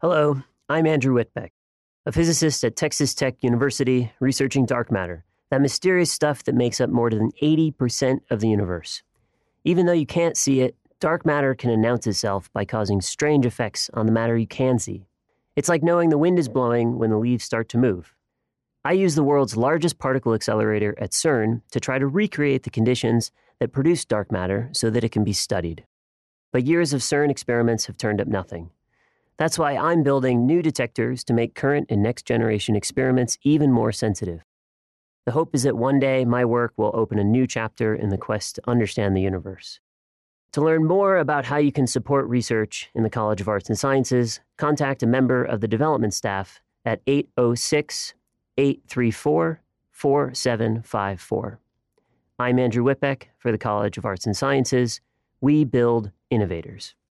Hello, I'm Andrew Whitbeck, a physicist at Texas Tech University researching dark matter, that mysterious stuff that makes up more than 80% of the universe. Even though you can't see it, dark matter can announce itself by causing strange effects on the matter you can see. It's like knowing the wind is blowing when the leaves start to move. I use the world's largest particle accelerator at CERN to try to recreate the conditions that produce dark matter so that it can be studied. But years of CERN experiments have turned up nothing. That's why I'm building new detectors to make current and next generation experiments even more sensitive. The hope is that one day my work will open a new chapter in the quest to understand the universe. To learn more about how you can support research in the College of Arts and Sciences, contact a member of the development staff at 806-834-4754. I'm Andrew Whitbeck for the College of Arts and Sciences. We build innovators.